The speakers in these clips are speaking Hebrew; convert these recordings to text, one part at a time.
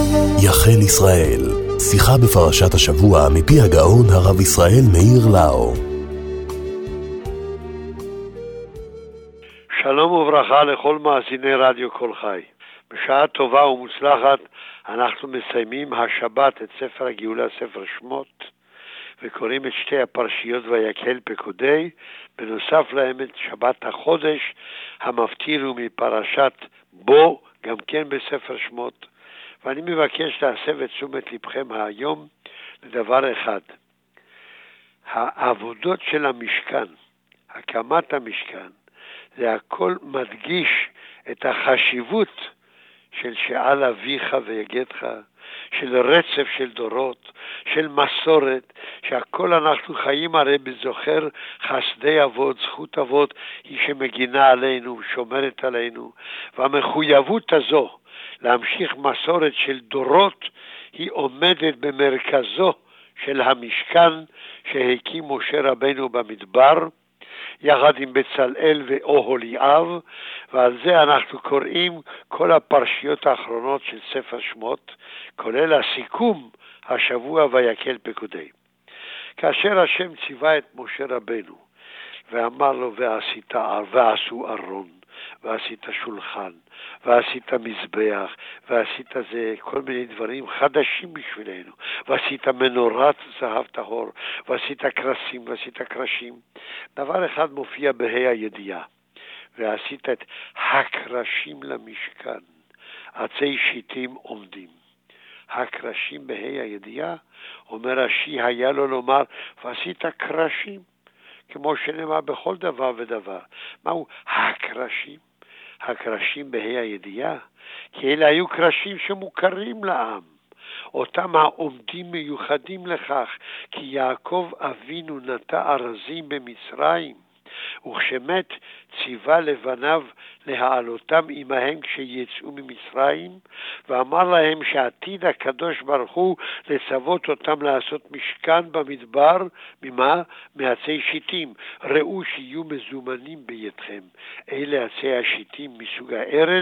יחן ישראל, שיחה בפרשת השבוע מפי הגאון הרב ישראל מאיר לאו. שלום וברכה לכל מאזיני רדיו כל חי. בשעה טובה ומוצלחת אנחנו מסיימים השבת את ספר הגאולה, ספר שמות, וקוראים את שתי הפרשיות ויקהל פקודי, בנוסף להם את שבת החודש המפטיר הוא מפרשת בו, גם כן בספר שמות. ואני מבקש להסב את תשומת לבכם היום לדבר אחד. העבודות של המשכן, הקמת המשכן, זה הכל מדגיש את החשיבות של שאל אביך ויגדך, של רצף של דורות, של מסורת, שהכל אנחנו חיים הרי בזוכר חסדי אבות, זכות אבות היא שמגינה עלינו, שומרת עלינו, והמחויבות הזו להמשיך מסורת של דורות היא עומדת במרכזו של המשכן שהקים משה רבנו במדבר, יחד עם בצלאל ואוהליאב, ועל זה אנחנו קוראים כל הפרשיות האחרונות של ספר שמות, כולל הסיכום השבוע ויקהל פקודי. כאשר השם ציווה את משה רבנו ואמר לו ועשו ארון, ועשית שולחן, ועשית מזבח, ועשית זה כל מיני דברים חדשים בשבילנו, ועשית מנורת זהב טהור, ועשית קרסים, ועשית קרשים. דבר אחד מופיע בה"א הידיעה, ועשית את הקרשים למשכן, עצי שיטים עומדים. הקרשים בה"א הידיעה, אומר רש"י, היה לו לומר ועשית קרשים, כמו שנאמר בכל דבר ודבר. מהו הקרשים? הקרשים בה"א הידיעה, כי אלה היו קרשים שמוכרים לעם. אותם העומדים מיוחדים לכך, כי יעקב אבינו נטע ארזים במצרים, וכשמת ציווה לבניו להעלותם עמהם כשיצאו ממצרים, ואמר להם שעתיד הקדוש ברוך הוא לצוות אותם לעשות משכן במדבר, ממה? מעצי שיטים. ראו שיהיו מזומנים בידכם. אלה עצי השיטים מסוג הארז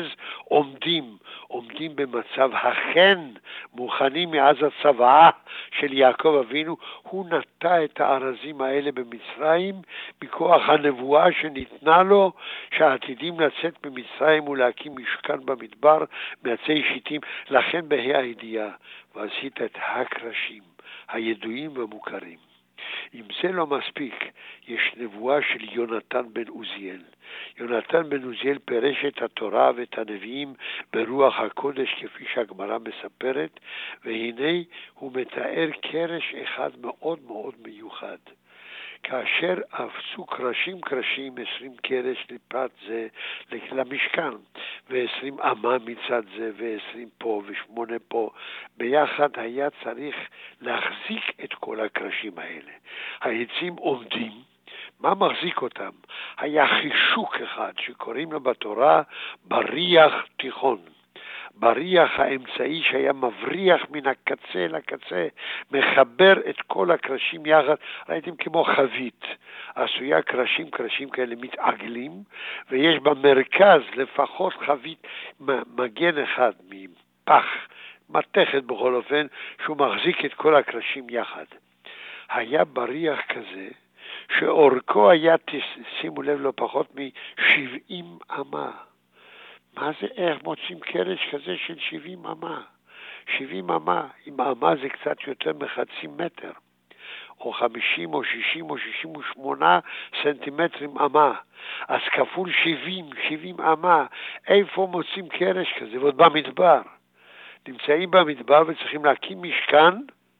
עומדים במצב החן, מוכנים מאז הצוואה של יעקב אבינו. הוא נטע את הארזים האלה במצרים מכוח הנבואה שניתנה לו, שעתידים לצאת ממצרים ולהקים משכן במדבר מעצי שיטים. לכן בה"א הידיעה, ועשית את הקרשים הידועים והמוכרים. אם זה לא מספיק, יש נבואה של יונתן בן עוזיאל. יונתן בן עוזיאל פירש את התורה ואת הנביאים ברוח הקודש כפי שהגמרא מספרת, והנה הוא מתאר קרש אחד מאוד מאוד מיוחד. כאשר אפסו קרשים 20 קרש לפרט זה למשכן, ו20 אמה מצד זה, ו20 פה ו8 פה, ביחד היה צריך להחזיק את כל הקרשים האלה. העצים עומדים, מה מחזיק אותם? היה חישוק אחד שקוראים לו בתורה בריח תיכון. בריח האמצעי שהיה מבריח מן הקצה לקצה, מחבר את כל הקרשים יחד. ראיתם כמו חבית, עשויה קרשים כאלה מתעגלים, ויש במרכז לפחות חבית מגן אחד מפח, מתכת בכל אופן, שהוא מחזיק את כל הקרשים יחד. היה בריח כזה, שאורכו היה, שימו לב, לא פחות מ70 אמה. מה זה, איך מוצאים קרש כזה של 70 אמה? 70 אמה, אם אמה זה קצת יותר מחצי מטר, או 50 או 60 או 68 סנטימטרים אמה, אז כפול 70 אמה, איפה מוצאים קרש כזה? ועוד במדבר. נמצאים במדבר וצריכים להקים משכן,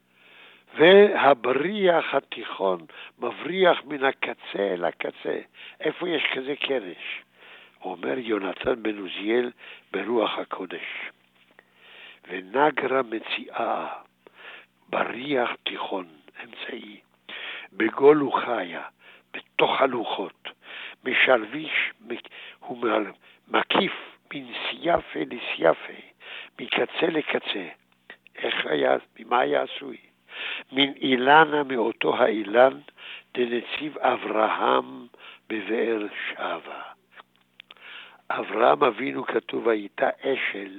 והבריח התיכון מבריח מן הקצה לקצה. איפה יש כזה קרש? אומר יונתן בן עוזיאל ברוח הקודש. ונגרה מציאה בריח תיכון אמצעי, בגול וחיה, בתוך הלוחות, משלביש ומקיף מן סייפה לסייפה, מקצה לקצה. איך היה, ממה היה עשוי? מן אילנה מאותו האילן, דנציב אברהם בבאר שבע. אברהם אבינו כתוב הייתה אשל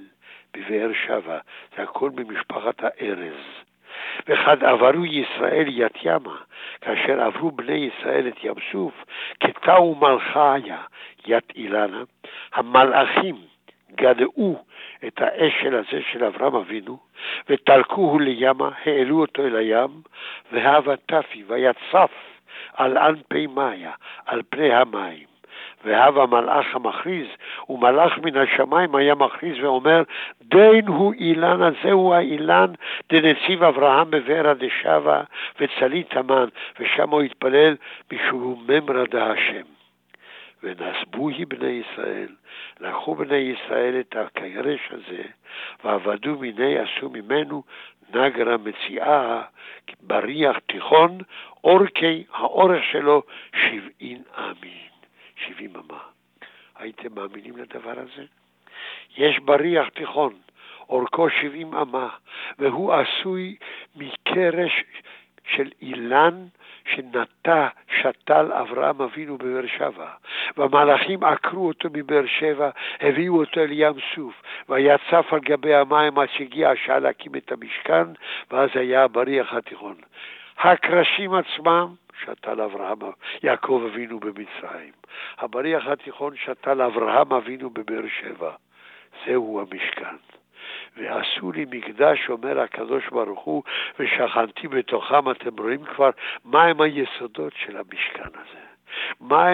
בבאר שבע, זה הכל ממשפחת הארז. וכד עברו ישראל ית ימה, כאשר עברו בני ישראל את ים סוף, כתאו מלכיה ית אילנה, המלאכים גדעו את האשל הזה של אברהם אבינו, ותלקוהו לימה, העלו אותו אל הים, והווה טפי ויצף על אנפי מאיה, על פני המים. והווה מלאך המכריז, ומלאך מן השמיים היה מכריז ואומר, דין הוא אילן, הזהו האילן דנציב אברהם בבאר דשבע וצלי תמן, ושם הוא התפלל משום ממרא דהשם. ונסבוהי בני ישראל, לקחו בני ישראל את הקרש הזה, ועבדו מיני, עשו ממנו נגרה מציאה בריח תיכון, אורכי האורך שלו 70 אמין. 70 אמה. הייתם מאמינים לדבר הזה? יש בריח תיכון, אורכו 70 אמה, והוא עשוי מקרש של אילן שנטע שתל אברהם אבינו בבאר שבע. והמלאכים עקרו אותו מבאר שבע, הביאו אותו אל ים סוף, ויצף על גבי המים עד שהגיע השעה להקים את המשכן, ואז היה הבריח התיכון. הקרשים עצמם שתל אברהם, יעקב אבינו במצרים. הבריח התיכון שתל אברהם אבינו בבאר שבע. זהו המשכן. ועשו לי מקדש, אומר הקדוש ברוך הוא, ושכנתי בתוכם. אתם רואים כבר מהם היסודות של המשכן הזה. מה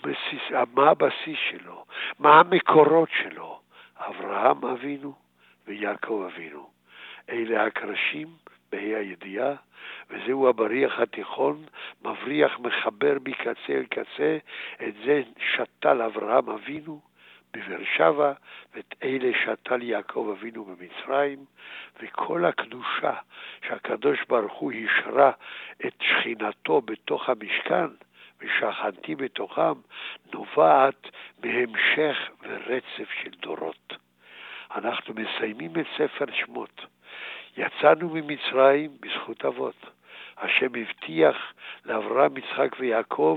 הבסיס שלו? מה המקורות שלו? אברהם אבינו ויעקב אבינו. אלה הקרשים בה"א הידיעה, וזהו הבריח התיכון, מבריח מחבר מקצה אל קצה, את זה שתל אברהם אבינו בבאר שבע, ואת אלה שתל יעקב אבינו במצרים, וכל הקדושה שהקדוש ברוך הוא השרה את שכינתו בתוך המשכן, ושכנתי בתוכם, נובעת בהמשך ורצף של דורות. אנחנו מסיימים את ספר שמות. יצאנו ממצרים בזכות אבות. השם הבטיח לאברהם, יצחק ויעקב,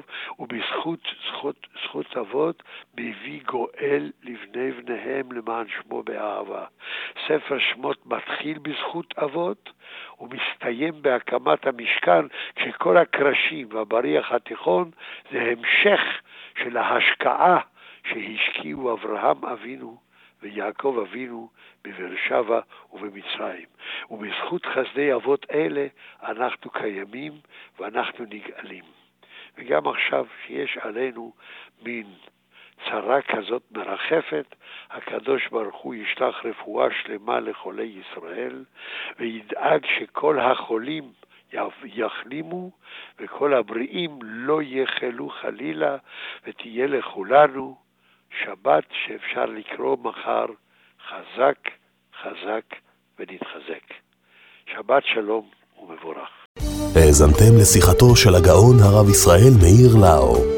ובזכות אבות מביא גואל לבני בניהם למען שמו באהבה. ספר שמות מתחיל בזכות אבות ומסתיים בהקמת המשכן, כשכל הקרשים והבריח התיכון זה המשך של ההשקעה שהשקיעו אברהם אבינו ויעקב אבינו בבאר שבע ובמצרים. ובזכות חסדי אבות אלה אנחנו קיימים ואנחנו נגאלים. וגם עכשיו שיש עלינו מין צרה כזאת מרחפת, הקדוש ברוך הוא ישלח רפואה שלמה לחולי ישראל, וידאג שכל החולים יחלימו וכל הבריאים לא יחלו חלילה, ותהיה לכולנו שבת שאפשר לקרוא מחר חזק, חזק ונתחזק. שבת שלום ומבורך. האזנתם לשיחתו של הגאון הרב ישראל מאיר לאו.